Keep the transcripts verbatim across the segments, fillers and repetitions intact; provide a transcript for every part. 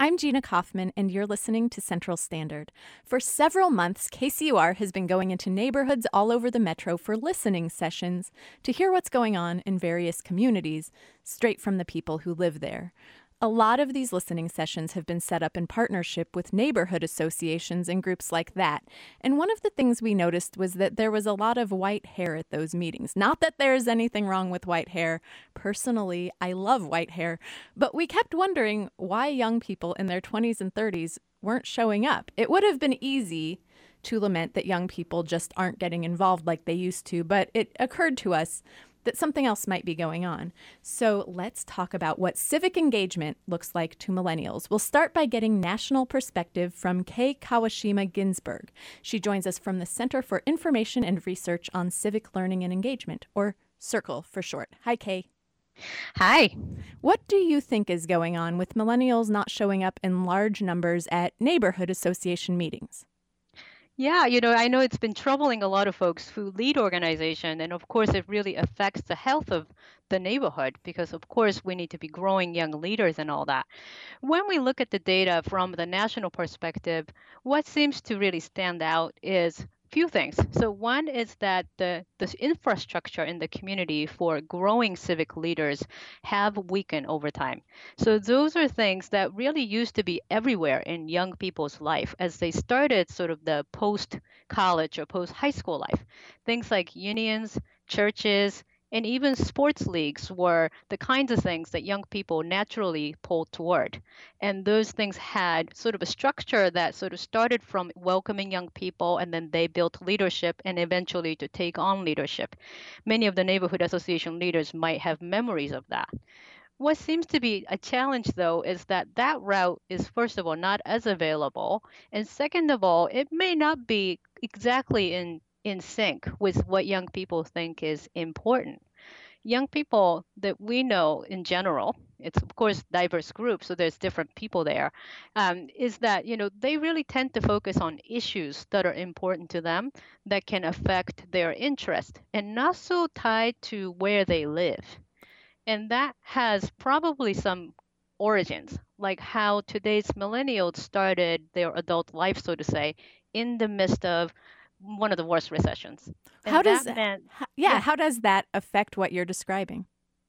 I'm Gina Kaufman, and you're listening to Central Standard. For several months, K C U R has been going into neighborhoods all over the metro for listening sessions to hear what's going on in various communities, straight from the people who live there. A lot of these listening sessions have been set up in partnership with neighborhood associations and groups like that. And one of the things we noticed was that there was a lot of white hair at those meetings. Not that there's anything wrong with white hair. Personally, I love white hair. But we kept wondering why young people in their twenties and thirties weren't showing up. It would have been easy to lament that young people just aren't getting involved like they used to, but it occurred to us that something else might be going on. So let's talk about what civic engagement looks like to millennials. We'll start by getting national perspective from Kei Kawashima Ginsburg. She joins us from the Center for Information and Research on Civic Learning and Engagement, or CIRCLE for short. Hi, Kei. Hi. What do you think is going on with millennials not showing up in large numbers at neighborhood association meetings? Yeah, you know, I know it's been troubling a lot of folks who lead organization, and of course, it really affects the health of the neighborhood because, of course, we need to be growing young leaders and all that. When we look at the data from the national perspective, what seems to really stand out is few things. So one is that the, the infrastructure in the community for growing civic leaders have weakened over time. So those are things that really used to be everywhere in young people's life as they started sort of the post-college or post-high school life. Things like unions, churches, and even sports leagues were the kinds of things that young people naturally pulled toward. And those things had sort of a structure that sort of started from welcoming young people, and then they built leadership and eventually to take on leadership. Many of the neighborhood association leaders might have memories of that. What seems to be a challenge, though, is that that route is, first of all, not as available. And second of all, it may not be exactly in in sync with what young people think is important. Young people that we know in general, it's of course diverse group, so there's different people there, um, is that you know they really tend to focus on issues that are important to them that can affect their interest and not so tied to where they live. And that has probably some origins, like how today's millennials started their adult life, so to say, in the midst of one of the worst recessions. And How does that meant, h- yeah, yeah. how does that affect what you're describing?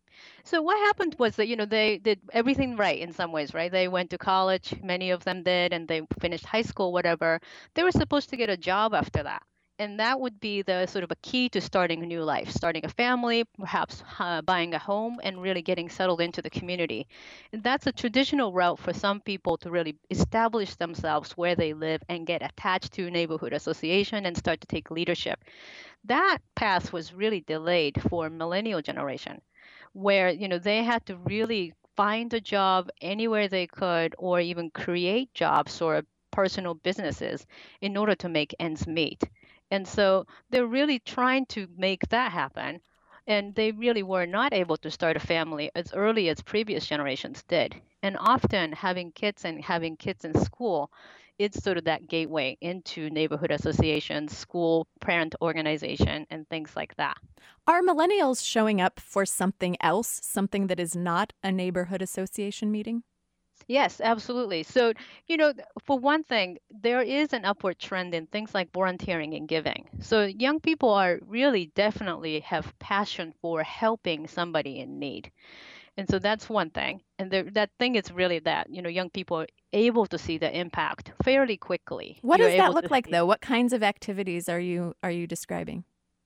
So what happened was that, you know, they did everything right in some ways, right? They went to college, many of them did, and they finished high school, whatever. They were supposed to get a job after that. And that would be the sort of a key to starting a new life, starting a family, perhaps uh, buying a home, and really getting settled into the community. And that's a traditional route for some people to really establish themselves where they live and get attached to a neighborhood association and start to take leadership. That path was really delayed for millennial generation, where you know they had to really find a job anywhere they could or even create jobs or personal businesses in order to make ends meet. And so they're really trying to make that happen, and they really were not able to start a family as early as previous generations did. And often having kids and having kids in school, it's sort of that gateway into neighborhood associations, school, parent organization, and things like that. Are millennials showing up for something else, something that is not a neighborhood association meeting? Yes, absolutely. So, you know, th- for one thing, there is an upward trend in things like volunteering and giving. So, young people are really definitely have passion for helping somebody in need. And so that's one thing. And the, that thing is really that, you know, young people are able to see the impact fairly quickly. What You're does that able look to like see. though? What kinds of activities are you are you describing?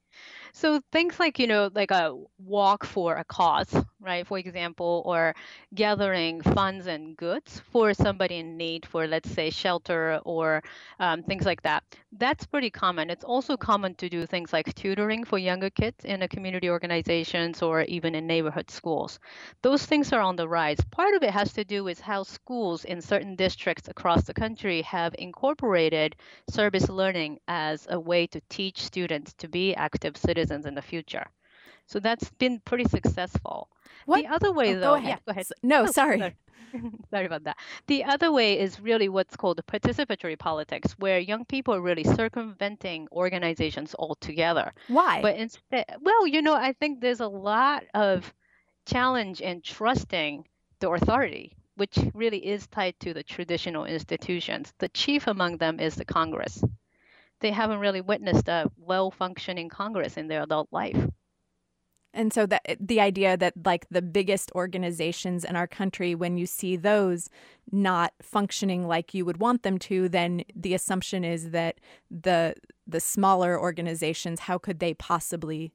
So things like, you know, like a walk for a cause, right? For example, or gathering funds and goods for somebody in need for, let's say, shelter or um, things like that. That's pretty common. It's also common to do things like tutoring for younger kids in a community organizations or even in neighborhood schools. Those things are on the rise. Part of it has to do with how schools in certain districts across the country have incorporated service learning as a way to teach students to be active citizens in the future. So that's been pretty successful. What? The other way, Oh, go though, yeah, ahead. go ahead. S- no, Oh, sorry. sorry. Sorry about that. The other way is really what's called participatory politics, where young people are really circumventing organizations altogether. Why? But instead, well, you know, I think there's a lot of challenge in trusting the authority. which really is tied to the traditional institutions. The chief among them is the Congress. They haven't really witnessed a well-functioning Congress in their adult life. And so that the idea that like the biggest organizations in our country, when you see those not functioning like you would want them to, then the assumption is that the the smaller organizations, how could they possibly?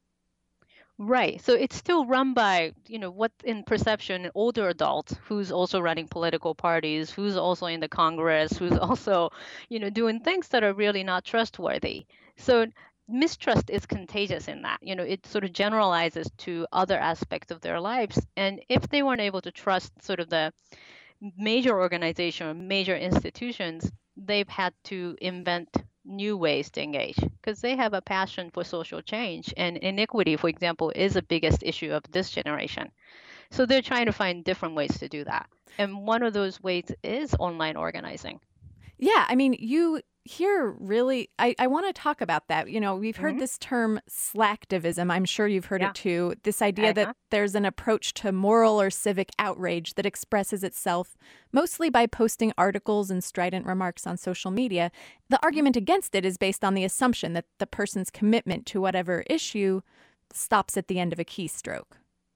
Right. So it's still run by, you know, what in perception, an older adult who's also running political parties, who's also in the Congress, who's also, you know, doing things that are really not trustworthy. So mistrust is contagious in that. You know, it sort of generalizes to other aspects of their lives. And if they weren't able to trust sort of the major organization or major institutions, they've had to invent new ways to engage because they have a passion for social change. And inequity, for example, is the biggest issue of this generation. So they're trying to find different ways to do that. And one of those ways is online organizing. Yeah, I mean, you here really, I, I want to talk about that. You know, we've heard Mhm. this term slacktivism. I'm sure you've heard Yeah. it too. This idea Uh-huh. that there's an approach to moral or civic outrage that expresses itself mostly by posting articles and strident remarks on social media. The argument against it is based on the assumption that the person's commitment to whatever issue stops at the end of a keystroke.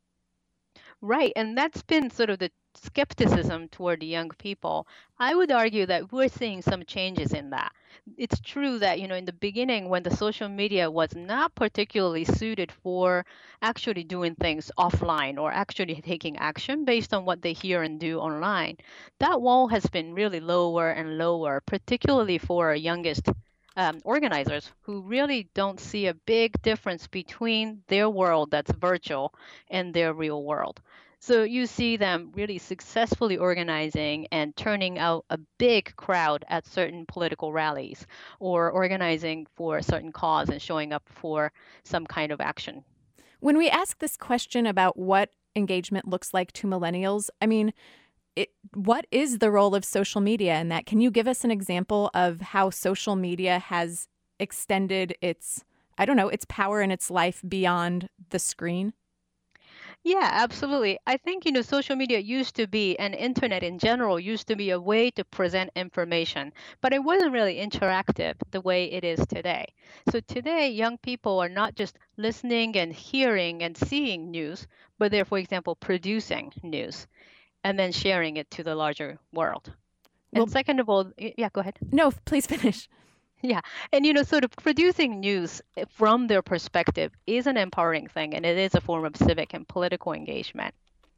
Right. And that's been sort of the skepticism toward the young people. I would argue that we're seeing some changes in that. It's true that, you know, in the beginning, when the social media was not particularly suited for actually doing things offline or actually taking action based on what they hear and do online, that wall has been really lower and lower, particularly for our youngest um, organizers who really don't see a big difference between their world that's virtual and their real world. So you see them really successfully organizing and turning out a big crowd at certain political rallies or organizing for a certain cause and showing up for some kind of action. When we ask this question about what engagement looks like to millennials, I mean, it, what is the role of social media in that? Can you give us an example of how social media has extended its, I don't know, its power in its life beyond the screen? Yeah, absolutely. I think, you know, social media used to be, and internet in general used to be a way to present information, but it wasn't really interactive the way it is today. So today, young people are not just listening and hearing and seeing news, but they're, for example, producing news and then sharing it to the larger world. And Well, second of all, y- yeah, go ahead. no, please finish. Yeah. And, you know, sort of producing news eh, from their perspective is an empowering thing, and it is a form of civic and political engagement.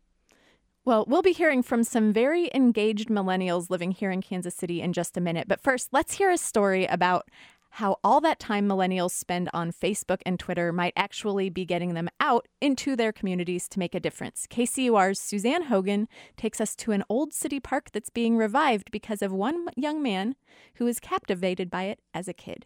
Well, we'll be hearing from some very engaged millennials living here in Kansas City in just a minute. But first, let's hear a story about how all that time millennials spend on Facebook and Twitter might actually be getting them out into their communities to make a difference. K C U R's Suzanne Hogan takes us to an old city park that's being revived because of one young man who was captivated by it as a kid.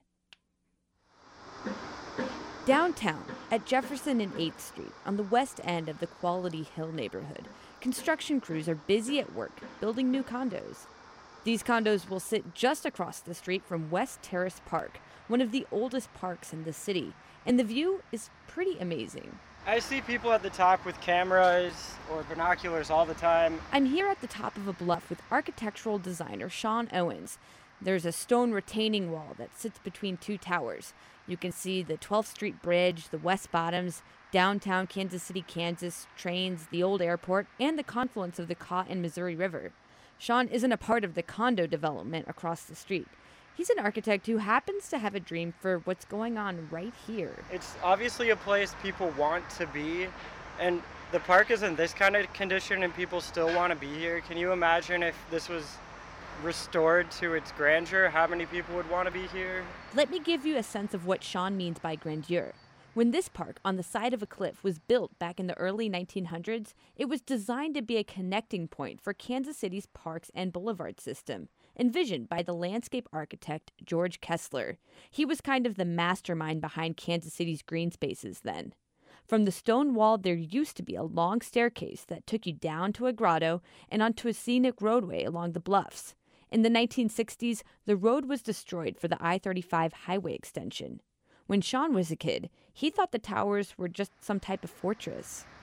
Downtown, at Jefferson and eighth Street, on the west end of the Quality Hill neighborhood, construction crews are busy at work building new condos. These condos will sit just across the street from West Terrace Park, one of the oldest parks in the city, and the view is pretty amazing. I see people at the top with cameras or binoculars all the time. I'm here at the top of a bluff with architectural designer Sean Owens. There's a stone retaining wall that sits between two towers. You can see the twelfth Street Bridge, the West Bottoms, downtown Kansas City, Kansas, trains, the old airport, and the confluence of the Kaw and Missouri River. Sean isn't a part of the condo development across the street. He's an architect who happens to have a dream for what's going on right here. It's obviously a place people want to be, and the park is in this kind of condition and people still want to be here. Can you imagine if this was restored to its grandeur, how many people would want to be here? Let me give you a sense of what Sean means by grandeur. When this park on the side of a cliff was built back in the early nineteen hundreds, it was designed to be a connecting point for Kansas City's parks and boulevard system, envisioned by the landscape architect George Kessler. He was kind of the mastermind behind Kansas City's green spaces then. From the stone wall, there used to be a long staircase that took you down to a grotto and onto a scenic roadway along the bluffs. In the nineteen sixties, the road was destroyed for the I thirty-five highway extension. When Sean was a kid, he thought the towers were just some type of fortress.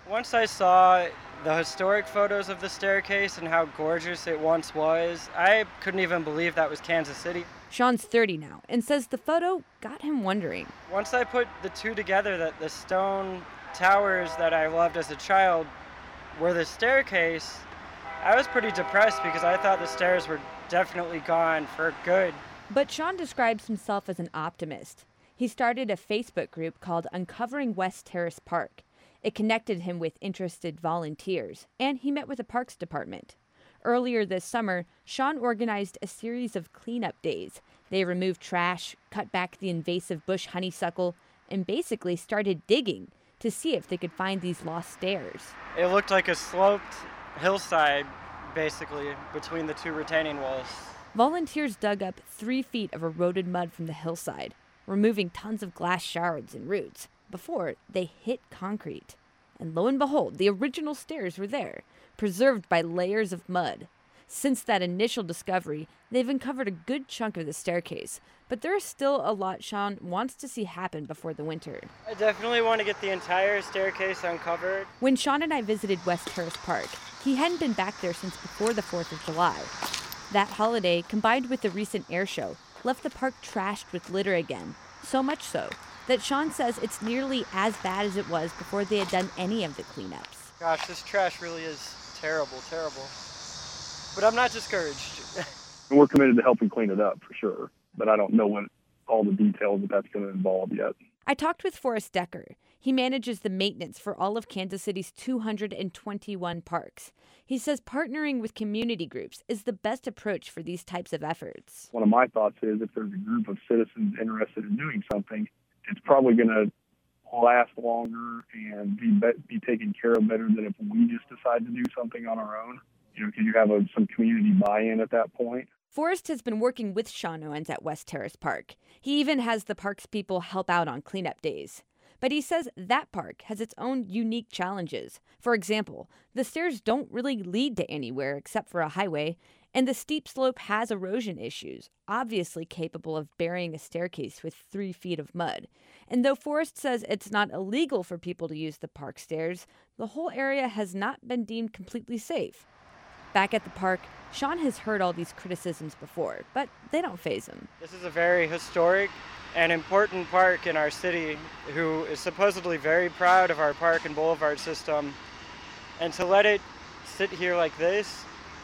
Once I saw the historic photos of the staircase and how gorgeous it once was, I couldn't even believe that was Kansas City. Sean's thirty now and says the photo got him wondering. Once I put the two together, that the stone towers that I loved as a child were the staircase, I was pretty depressed because I thought the stairs were definitely gone for good. But Sean describes himself as an optimist. He started a Facebook group called Uncovering West Terrace Park. It connected him with interested volunteers, and he met with the Parks Department. Earlier this summer, Sean organized a series of cleanup days. They removed trash, cut back the invasive bush honeysuckle, and basically started digging to see if they could find these lost stairs. It looked like a sloped hillside, basically, between the two retaining walls. Volunteers dug up three feet of eroded mud from the hillside, removing tons of glass shards and roots before they hit concrete. And lo and behold, the original stairs were there, preserved by layers of mud. Since that initial discovery, they've uncovered a good chunk of the staircase, but there is still a lot Sean wants to see happen before the winter. I definitely want to get the entire staircase uncovered. When Sean and I visited West Terrace Park, he hadn't been back there since before the fourth of July. That holiday, combined with the recent air show, left the park trashed with litter again, so much so that Sean says it's nearly as bad as it was before they had done any of the cleanups. Gosh, this trash really is terrible, terrible. But I'm not discouraged. We're committed to helping clean it up, for sure. But I don't know what all the details that that's going to involve yet. I talked with Forrest Decker. He manages the maintenance for all of Kansas City's two hundred twenty-one parks. He says partnering with community groups is the best approach for these types of efforts. One of my thoughts is if there's a group of citizens interested in doing something, it's probably going to last longer and be, be taken care of better than if we just decide to do something on our own. You know, because you have a, some community buy-in at that point. Forrest has been working with Sean Owens at West Terrace Park. He even has the park's people help out on cleanup days. But he says that park has its own unique challenges. For example, the stairs don't really lead to anywhere except for a highway, and the steep slope has erosion issues, obviously capable of burying a staircase with three feet of mud. And though Forrest says it's not illegal for people to use the park stairs, the whole area has not been deemed completely safe. Back at the park, Sean has heard all these criticisms before, but they don't faze him. This is a very historic and important park in our city, who is supposedly very proud of our park and boulevard system. And to let it sit here like this,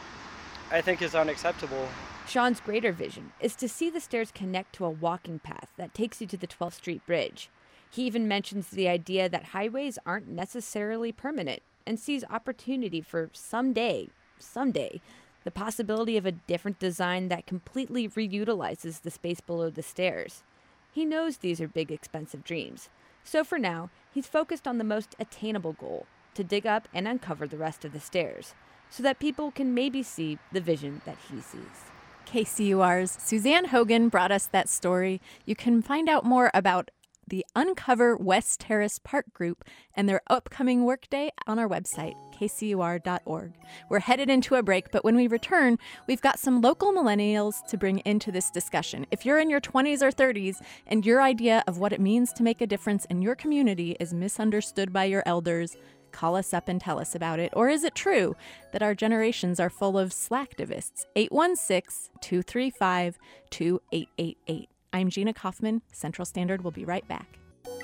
I think is unacceptable. Sean's greater vision is to see the stairs connect to a walking path that takes you to the twelfth Street Bridge. He even mentions the idea that highways aren't necessarily permanent and sees opportunity for someday, someday, the possibility of a different design that completely reutilizes the space below the stairs. He knows these are big, expensive dreams. So for now, he's focused on the most attainable goal, to dig up and uncover the rest of the stairs, so that people can maybe see the vision that he sees. K C U R's Suzanne Hogan brought us that story. You can find out more about the Uncover West Terrace Park Group and their upcoming workday on our website, k c u r dot org. We're headed into a break, but when we return, we've got some local millennials to bring into this discussion. If you're in your twenties or thirties and your idea of what it means to make a difference in your community is misunderstood by your elders, call us up and tell us about it. Or is it true that our generations are full of slacktivists? eight one six, two three five, two eight eight eight. I'm Gina Kaufman. Central Standard will be right back.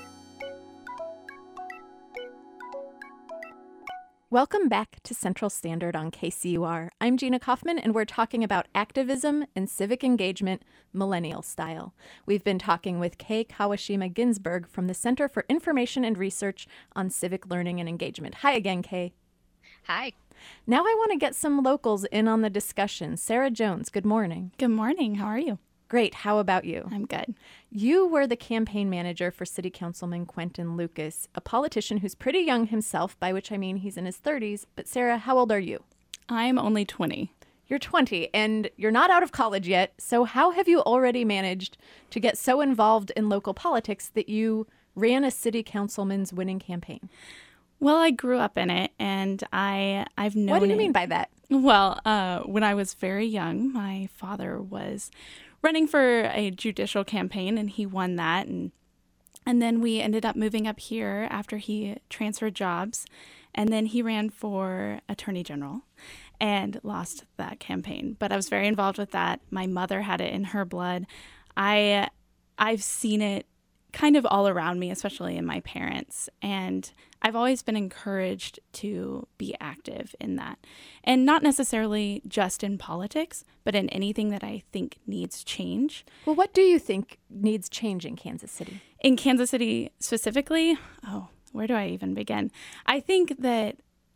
Welcome back to Central Standard on K C U R. I'm Gina Kaufman, and we're talking about activism and civic engagement, millennial style. We've been talking with Kay Kawashima Ginsberg from the Center for Information and Research on Civic Learning and Engagement. Hi again, Kay. Hi. Now I want to get some locals in on the discussion. Sarah Jones, good morning. Good morning. How are you? Great. How about you? I'm good. You were the campaign manager for City Councilman Quentin Lucas, a politician who's pretty young himself, by which I mean he's in his thirties. But Sarah, how old are you? I'm only twenty. You're twenty, and you're not out of college yet. So how have you already managed to get so involved in local politics that you ran a city councilman's winning campaign? Well, I grew up in it, and I, I've known What do you it. mean by that? Well, uh, when I was very young, my father was running for a judicial campaign, and he won that. And And then we ended up moving up here after he transferred jobs. And then he ran for attorney general and lost that campaign. But I was very involved with that. My mother had it in her blood. I, I've seen it kind of all around me, especially in my parents. And I've always been encouraged to be active in that. And not necessarily just in politics, but in anything that I think needs change. Well, what do you think needs change in Kansas City? In Kansas City specifically, oh, where do I even begin? I think that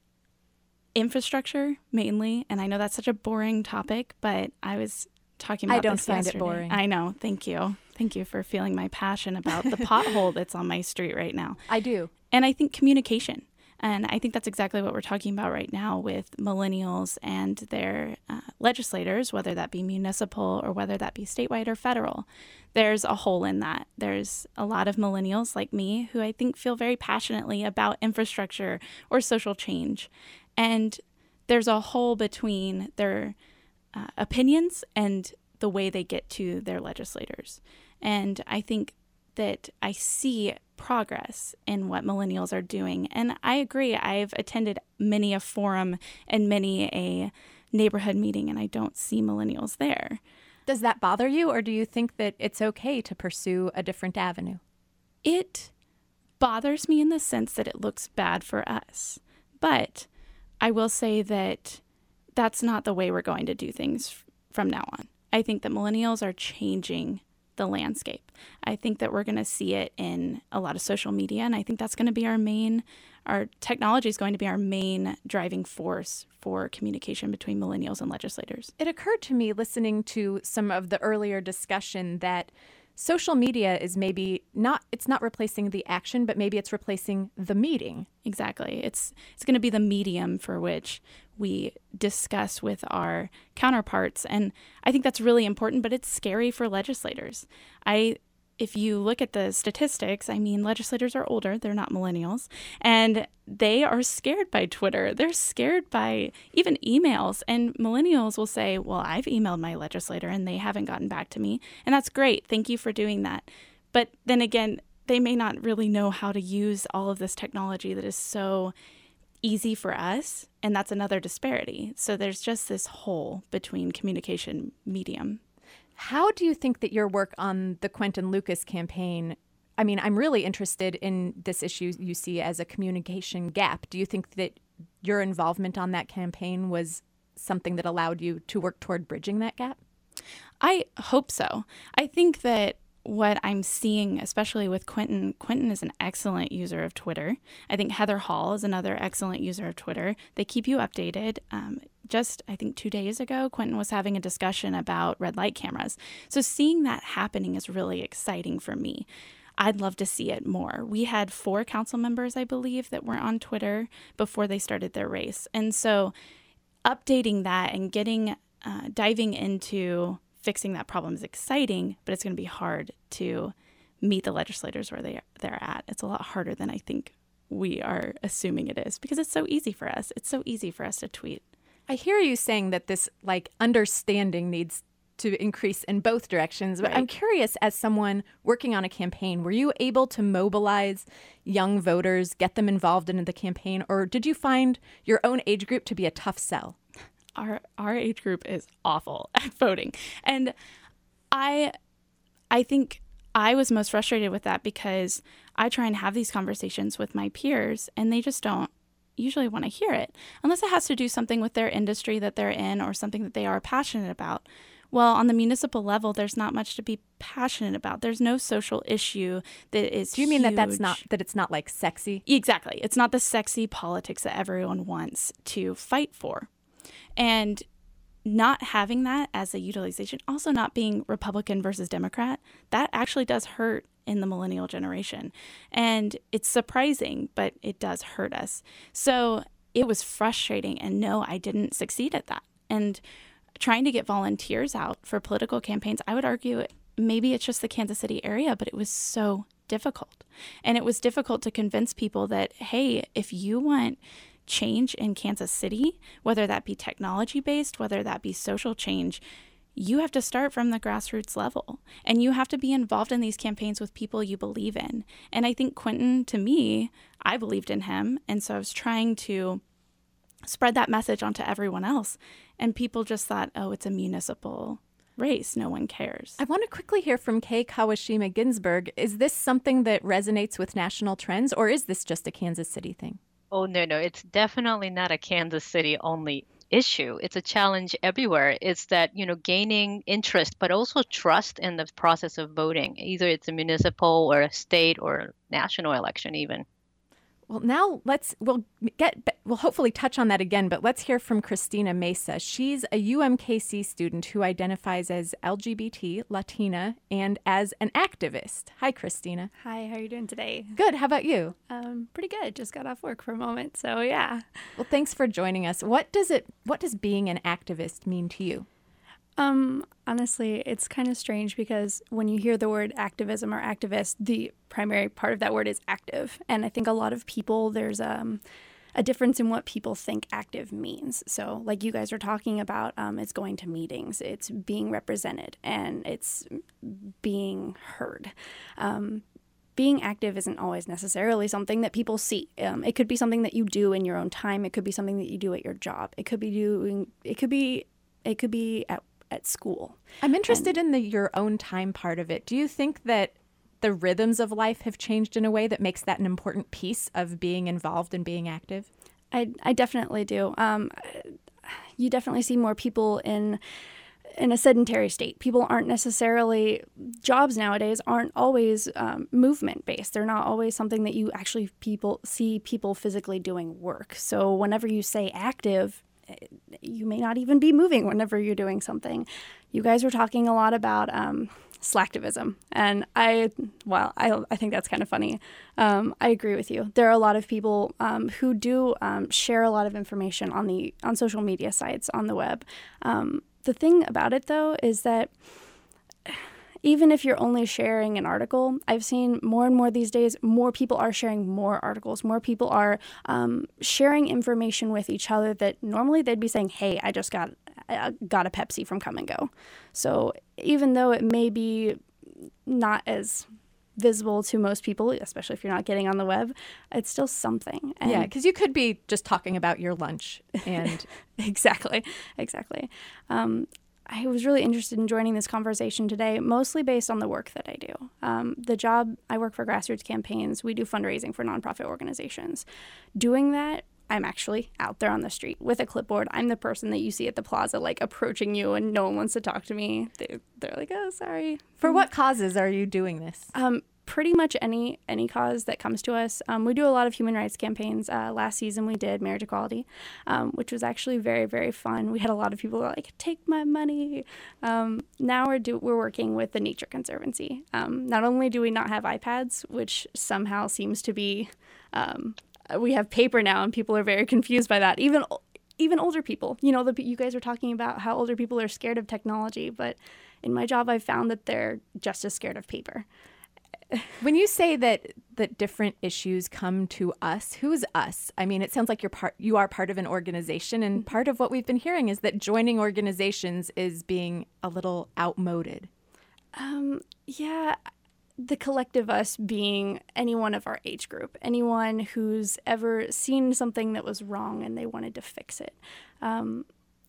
infrastructure mainly, and I know that's such a boring topic, but I was talking about I don't this find yesterday. it boring. I know. Thank you. Thank you for feeling my passion about the pothole that's on my street right now. I do. And I think communication. And I think that's exactly what we're talking about right now with millennials and their uh, legislators, whether that be municipal or whether that be statewide or federal. There's a hole in that. There's a lot of millennials like me who I think feel very passionately about infrastructure or social change. And there's a hole between their uh, opinions and the way they get to their legislators. And I think that I see progress in what millennials are doing. And I agree. I've attended many a forum and many a neighborhood meeting, and I don't see millennials there. Does that bother you, or do you think that it's okay to pursue a different avenue? It bothers me in the sense that it looks bad for us. But I will say that that's not the way we're going to do things f- from now on. I think that millennials are changing the landscape. I think that we're going to see it in a lot of social media, and I think that's going to be our main, our technology is going to be our main driving force for communication between millennials and legislators. It occurred to me listening to some of the earlier discussion that social media is maybe not, it's not replacing the action, but maybe it's replacing the meeting. Exactly. It's it's going to be the medium for which we discuss with our counterparts. And I think that's really important, but it's scary for legislators. I if you look at the statistics, I mean, legislators are older, they're not millennials, and they are scared by Twitter. They're scared by even emails. And millennials will say, well, I've emailed my legislator and they haven't gotten back to me. And that's great. Thank you for doing that. But then again, they may not really know how to use all of this technology that is so easy for us. And that's another disparity. So there's just this hole between communication medium. How do you think that your work on the Quentin Lucas campaign, I mean, I'm really interested in this issue you see as a communication gap. Do you think that your involvement on that campaign was something that allowed you to work toward bridging that gap? I hope so. I think that what I'm seeing, especially with Quentin, Quentin is an excellent user of Twitter. I think Heather Hall is another excellent user of Twitter. They keep you updated. Um, just, I think two days ago, Quentin was having a discussion about red light cameras. So seeing that happening is really exciting for me. I'd love to see it more. We had four council members, I believe, that were on Twitter before they started their race. And so updating that and getting, uh, diving into fixing that problem is exciting, but it's going to be hard to meet the legislators where they are, they're at. It's a lot harder than I think we are assuming it is because it's so easy for us. It's so easy for us to tweet. I hear you saying that this like understanding needs to increase in both directions, but Right. I'm curious, as someone working on a campaign, were you able to mobilize young voters, get them involved in the campaign, or did you find your own age group to be a tough sell? Our our age group is awful at voting. And I I think I was most frustrated with that because I try and have these conversations with my peers and they just don't usually want to hear it unless it has to do something with their industry that they're in or something that they are passionate about. Well, on the municipal level, there's not much to be passionate about. There's no social issue that is Do you mean that that's huge. not, that it's not like sexy? Exactly. It's not the sexy politics that everyone wants to fight for. And not having that as a utilization, also not being Republican versus Democrat, that actually does hurt in the millennial generation. And it's surprising, but it does hurt us. So it was frustrating. And no, I didn't succeed at that. And trying to get volunteers out for political campaigns, I would argue maybe it's just the Kansas City area, but it was so difficult. And it was difficult to convince people that, hey, if you want change in Kansas City, whether that be technology-based, whether that be social change, you have to start from the grassroots level, and you have to be involved in these campaigns with people you believe in. And I think Quentin, to me, I believed in him, and so I was trying to spread that message onto everyone else, and people just thought, oh, it's a municipal race, no one cares. I want to quickly hear from Kay Kawashima Ginsburg. Is this something that resonates with national trends, or is this just a Kansas City thing? Oh, no, no, it's definitely not a Kansas City only issue. It's a challenge everywhere. It's that, you know, gaining interest, but also trust in the process of voting. Either it's a municipal or a state or national election even. Well, now let's, we'll get, we'll hopefully touch on that again, but let's hear from Christina Mesa. She's a U M K C student who identifies as L G B T, Latina, and as an activist. Hi, Christina. Hi, how are you doing today? Good. How about you? Um, pretty good. Just got off work for a moment, so yeah. Well, thanks for joining us. What does it, what does being an activist mean to you? Um, honestly, it's kind of strange because when you hear the word activism or activist, the primary part of that word is active. And I think a lot of people, there's um, a difference in what people think active means. So like you guys are talking about, um, it's going to meetings, it's being represented, and it's being heard. Um, being active isn't always necessarily something that people see. Um, it could be something that you do in your own time. It could be something that you do at your job. It could be doing, it could be, it could be at at school. I'm interested and, in the your own time part of it. Do you think that the rhythms of life have changed in a way that makes that an important piece of being involved and being active? I, I definitely do. Um, you definitely see more people in in a sedentary state. People aren't necessarily, jobs nowadays aren't always um, movement based. They're not always something that you actually people see people physically doing work. So whenever you say active, you may not even be moving whenever you're doing something. You guys were talking a lot about um, slacktivism, and I, well, I, I think that's kind of funny. Um, I agree with you. There are a lot of people um, who do um, share a lot of information on the on social media sites on the web. Um, the thing about it, though, is that even if you're only sharing an article, I've seen more and more these days, more people are sharing more articles. More people are um, sharing information with each other that normally they'd be saying, hey, I just got, I got a Pepsi from Come and Go. So even though it may be not as visible to most people, especially if you're not getting on the web, it's still something. And yeah, because you could be just talking about your lunch. and Exactly, exactly. Um, I was really interested in joining this conversation today, mostly based on the work that I do. Um, the job, I work for grassroots campaigns. We do fundraising for nonprofit organizations. Doing that, I'm actually out there on the street with a clipboard. I'm the person that you see at the plaza, like, approaching you, and no one wants to talk to me. They, they're like, oh, sorry. For what causes are you doing this? Um, pretty much any any cause that comes to us. Um, we do a lot of human rights campaigns. Uh, last season we did marriage equality, um, which was actually very, very fun. We had a lot of people like, take my money. Um, now we're do we're working with the Nature Conservancy. Um, not only do we not have iPads, which somehow seems to be, um, we have paper now, and people are very confused by that. Even even older people, you know, the, you guys are talking about how older people are scared of technology, but in my job I've found that they're just as scared of paper. When you say that that different issues come to us, who's us? I mean, it sounds like you're part. You are part of an organization, and part of what we've been hearing is that joining organizations is being a little outmoded. Um, yeah, the collective us being anyone of our age group, anyone who's ever seen something that was wrong and they wanted to fix it. Um,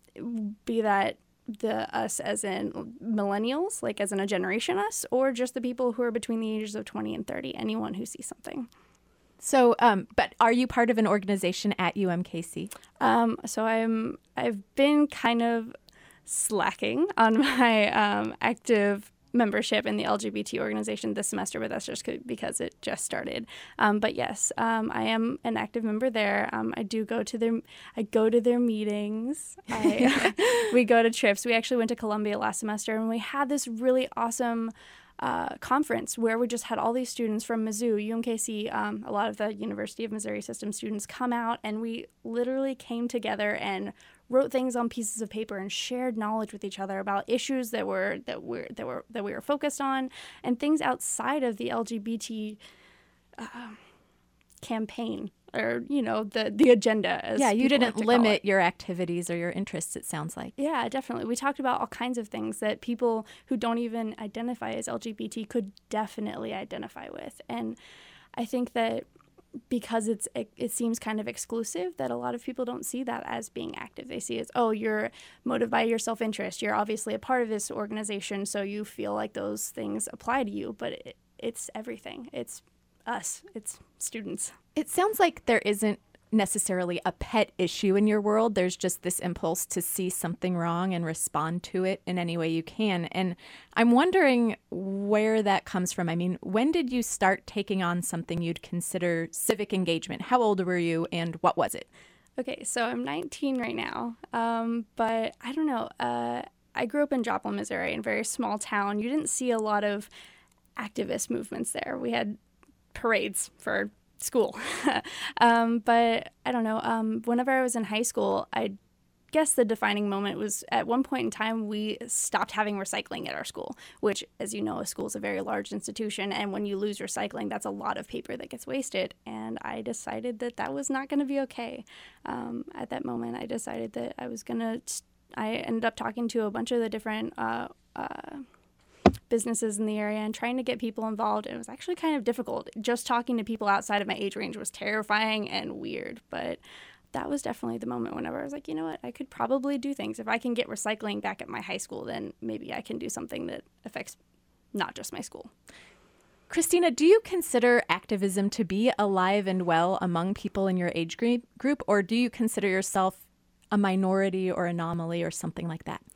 be that the us as in millennials, like as in a generation us, or just the people who are between the ages of twenty and thirty, anyone who sees something. So, um, but are you part of an organization at U M K C? Um, so I'm, I've been kind of slacking on my um, active membership in the L G B T organization this semester, but that's just because it just started. Um, but yes, um, I am an active member there. Um, I do go to their, I go to their meetings. I, we go to trips. We actually went to Columbia last semester, and we had this really awesome uh, conference where we just had all these students from Mizzou, U M K C, um, a lot of the University of Missouri System students come out, and we literally came together and wrote things on pieces of paper and shared knowledge with each other about issues that were that were that were that we were focused on, and things outside of the L G B T uh, campaign or, you know, the, the agenda. As yeah, you people didn't like to call limit it. your activities or your interests, it sounds like. Yeah, definitely. We talked about all kinds of things that people who don't even identify as L G B T could definitely identify with. And I think that because it's it, it seems kind of exclusive, that a lot of people don't see that as being active. They see it as, oh, you're motivated by your self-interest. You're obviously a part of this organization, so you feel like those things apply to you. But it, it's everything. It's us. It's students. It sounds like there isn't necessarily a pet issue in your world. There's just this impulse to see something wrong and respond to it in any way you can. And I'm wondering where that comes from. I mean, when did you start taking on something you'd consider civic engagement? How old were you and what was it? Okay, so I'm nineteen right now, um, but I don't know. Uh, I grew up in Joplin, Missouri, in a very small town. You didn't see a lot of activist movements there. We had parades for school. um, but I don't know. Um, whenever I was in high school, I guess the defining moment was at one point in time, we stopped having recycling at our school, which, as you know, a school is a very large institution. And when you lose recycling, that's a lot of paper that gets wasted. And I decided that that was not going to be okay. Um, at that moment, I decided that I was going to, I ended up talking to a bunch of the different uh, uh, businesses in the area and trying to get people involved. And it was actually kind of difficult. Just talking to people outside of my age range was terrifying and weird, but that was definitely the moment whenever I was like, you know what, I could probably do things. If I can get recycling back at my high school, then maybe I can do something that affects not just my school. Christina, do you consider activism to be alive and well among people in your age group, or do you consider yourself a minority or anomaly or something like that?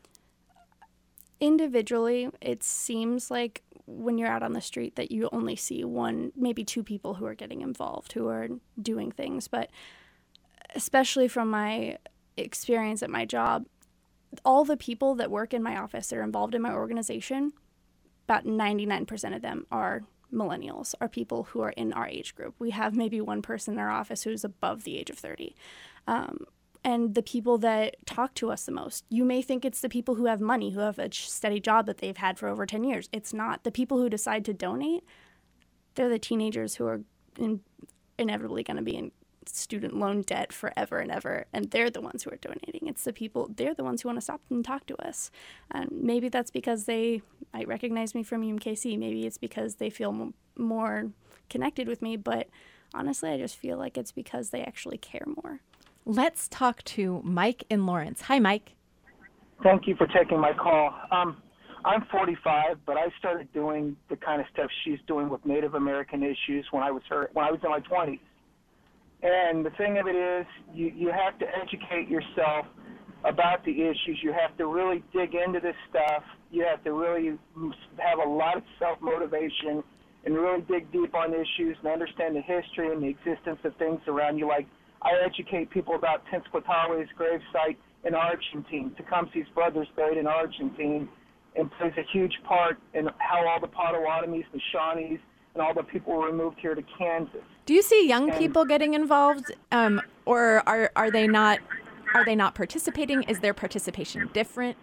Individually, it seems like when you're out on the street that you only see one, maybe two people who are getting involved, who are doing things. But especially from my experience at my job, all the people that work in my office that are involved in my organization, about ninety-nine percent of them are millennials, are people who are in our age group. We have maybe one person in our office who's above the age of thirty. Um, And the people that talk to us the most, you may think it's the people who have money, who have a steady job that they've had for over ten years. It's not. The people who decide to donate, they're the teenagers who are in, inevitably going to be in student loan debt forever and ever. And they're the ones who are donating. It's the people, they're the ones who want to stop and talk to us. And maybe that's because they might recognize me from U M K C. Maybe it's because they feel m- more connected with me. But honestly, I just feel like it's because they actually care more. Let's talk to Mike in Lawrence. Hi, Mike. Thank you for taking my call. Um, I'm forty-five, but I started doing the kind of stuff she's doing with Native American issues when I was her, when I was in my twenties. And the thing of it is, you, you have to educate yourself about the issues. You have to really dig into this stuff. You have to really have a lot of self-motivation and really dig deep on issues and understand the history and the existence of things around you. Like, I educate people about Tenskwatawa's gravesite in Argentine. Tecumseh's brother's buried in Argentine and plays a huge part in how all the Potawatomis, the Shawnees, and all the people were removed here to Kansas. Do you see young and, people getting involved, um, or are are they not are they not participating? Is their participation different?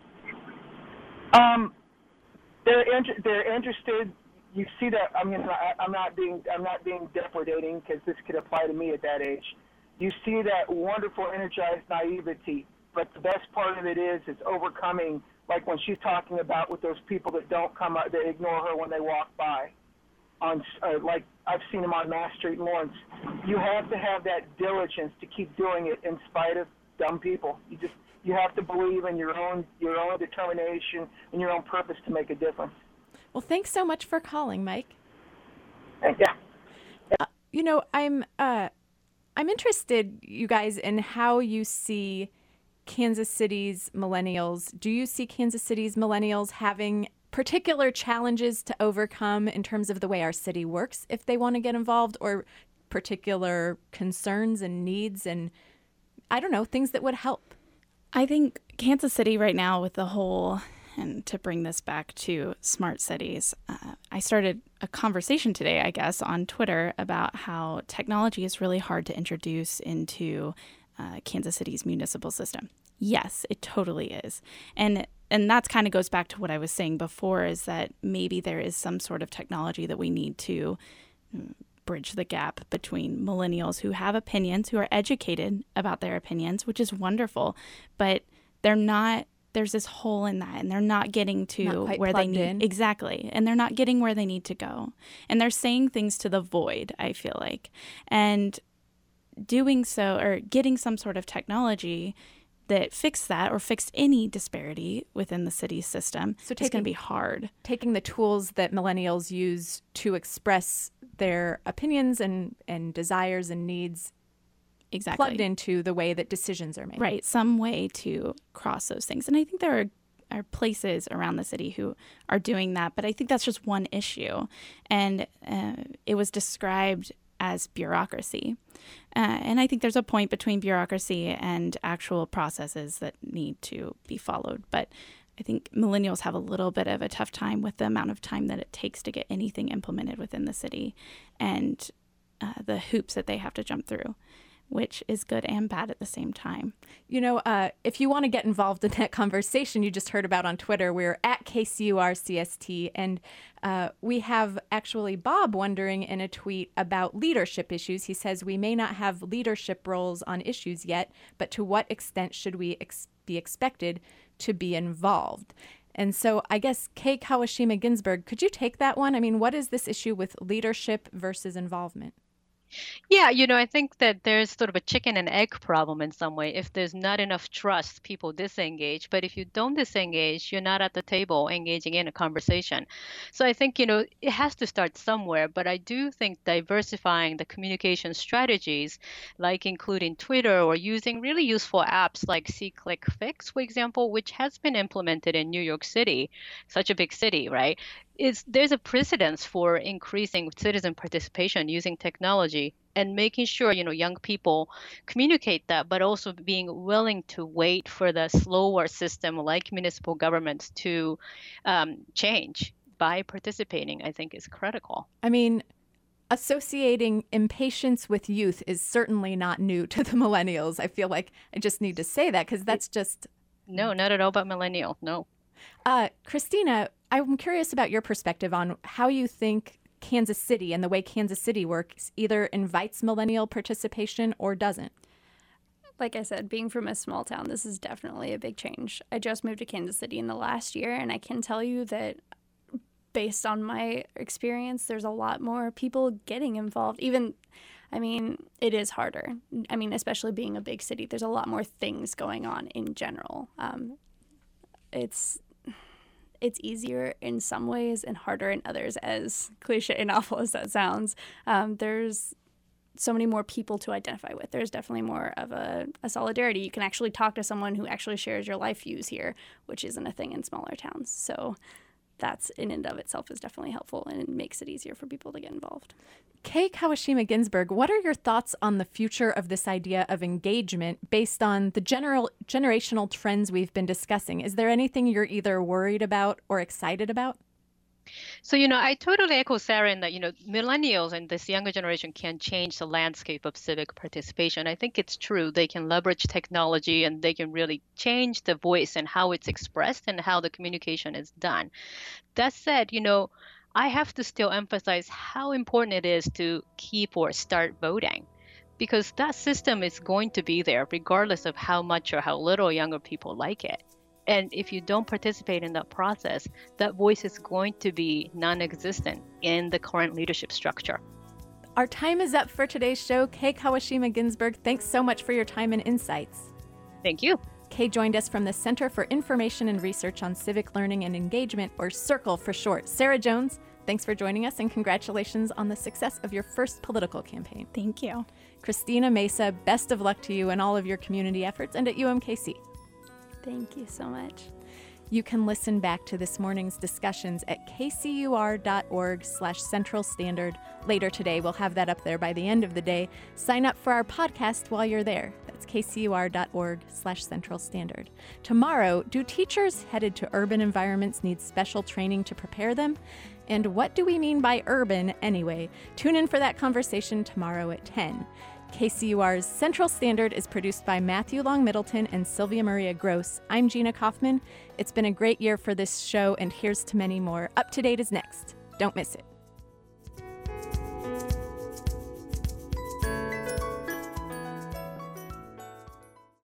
Um, they're inter- they're interested. You see that? I mean, I, I'm not being I'm not being depredating because this could apply to me at that age. You see that wonderful, energized naivety, but the best part of it is it's overcoming, like when she's talking about with those people that don't come up, that ignore her when they walk by. On uh, like I've seen them on Mass Street in Lawrence. You have to have that diligence to keep doing it in spite of dumb people. You just you have to believe in your own your own determination and your own purpose to make a difference. Well, thanks so much for calling, Mike. Thank you. Uh, you know, I'm uh, I'm interested, you guys, in how you see Kansas City's millennials. Do you see Kansas City's millennials having particular challenges to overcome in terms of the way our city works if they want to get involved, or particular concerns and needs and, I don't know, things that would help? I think Kansas City right now with the whole, and to bring this back to smart cities, uh, I started a conversation today, I guess, on Twitter about how technology is really hard to introduce into uh, Kansas City's municipal system. Yes, it totally is. And and that kind of goes back to what I was saying before, is that maybe there is some sort of technology that we need to bridge the gap between millennials who have opinions, who are educated about their opinions, which is wonderful, but they're not, there's this hole in that, and they're not getting to Not where they plugged need. in. Exactly. And they're not getting where they need to go. And they're saying things to the void, I feel like. And doing so, or getting some sort of technology that fixed that or fixed any disparity within the city's system So is going taking- to be hard. Taking the tools that millennials use to express their opinions and, and desires and needs Exactly. plugged into the way that decisions are made. Right. Some way to cross those things. And I think there are, are places around the city who are doing that, but I think that's just one issue. And uh, it was described as bureaucracy. Uh, and I think there's a point between bureaucracy and actual processes that need to be followed. But I think millennials have a little bit of a tough time with the amount of time that it takes to get anything implemented within the city and uh, the hoops that they have to jump through, which is good and bad at the same time. You know, uh, if you want to get involved in that conversation you just heard about on Twitter, we're at K C U R C S T, and uh, we have actually Bob wondering in a tweet about leadership issues. He says, we may not have leadership roles on issues yet, but to what extent should we ex- be expected to be involved? And so I guess Kei Kawashima Ginsburg, could you take that one? I mean, what is this issue with leadership versus involvement? Yeah, you know, I think that there's sort of a chicken and egg problem in some way. If there's not enough trust, people disengage. But if you don't disengage, you're not at the table engaging in a conversation. So I think, you know, it has to start somewhere. But I do think diversifying the communication strategies, like including Twitter or using really useful apps like See Click Fix, for example, which has been implemented in New York City, such a big city, right? Is there's a precedence for increasing citizen participation using technology and making sure, you know, young people communicate that, but also being willing to wait for the slower system like municipal governments to um, change by participating, I think is critical. I mean, associating impatience with youth is certainly not new to the millennials. I feel like I just need to say that because that's just... No, not at all about millennial, no. Uh, Christina, I'm curious about your perspective on how you think Kansas City and the way Kansas City works either invites millennial participation or doesn't. Like I said, being from a small town, this is definitely a big change. I just moved to Kansas City in the last year, and I can tell you that based on my experience, there's a lot more people getting involved. Even, I mean, it is harder. I mean, especially being a big city, there's a lot more things going on in general. Um, it's... It's easier in some ways and harder in others, as cliche and awful as that sounds. Um, there's so many more people to identify with. There's definitely more of a, a solidarity. You can actually talk to someone who actually shares your life views here, which isn't a thing in smaller towns. So that's in and of itself is definitely helpful, and it makes it easier for people to get involved. Kei Kawashima Ginsburg, what are your thoughts on the future of this idea of engagement based on the general generational trends we've been discussing? Is there anything you're either worried about or excited about? So, you know, I totally echo Sarah in that, you know, millennials and this younger generation can change the landscape of civic participation. I think it's true. They can leverage technology and they can really change the voice and how it's expressed and how the communication is done. That said, you know, I have to still emphasize how important it is to keep or start voting, because that system is going to be there regardless of how much or how little younger people like it. And if you don't participate in that process, that voice is going to be non-existent in the current leadership structure. Our time is up for today's show. Kei Kawashima Ginsburg, thanks so much for your time and insights. Thank you. Kei joined us from the Center for Information and Research on Civic Learning and Engagement, or CIRCLE for short. Sarah Jones, thanks for joining us, and congratulations on the success of your first political campaign. Thank you. Christina Mesa, best of luck to you in all of your community efforts and at U M K C. Thank you so much. You can listen back to this morning's discussions at kcur.org slash central standard. Later today, we'll have that up there by the end of the day. Sign up for our podcast while you're there. That's kcur.org slash central standard. Tomorrow, do teachers headed to urban environments need special training to prepare them? And what do we mean by urban anyway? Tune in for that conversation tomorrow at ten. K C U R's Central Standard is produced by Matthew Long Middleton and Sylvia Maria Gross. I'm Gina Kaufman. It's been a great year for this show, and here's to many more. Up to Date is next. Don't miss it.